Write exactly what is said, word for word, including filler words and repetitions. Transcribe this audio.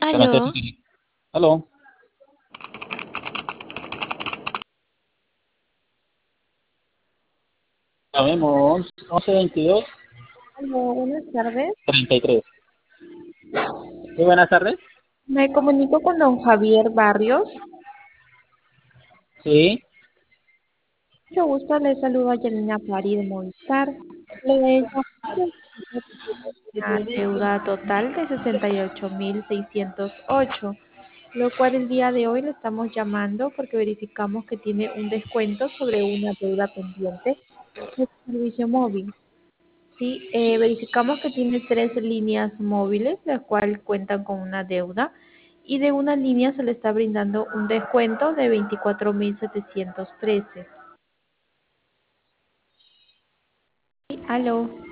Buenas tardes. Aló, Aló, llamemos once veintidós aló, buenas tardes. treinta y tres. Sí, buenas tardes. Me comunico con don Javier Barrios. Sí, Mucho gusto, le saludo a Yanina Pari de Movistar. Le llamo una deuda total de sesenta y ocho mil seiscientos ocho, lo cual el día de hoy le estamos llamando porque verificamos que tiene un descuento sobre una deuda pendiente de servicio móvil. Sí, eh, verificamos que tiene tres líneas móviles, las cuales cuentan con una deuda, y de una línea se le está brindando un descuento de veinticuatro mil setecientos trece. Sí, aló.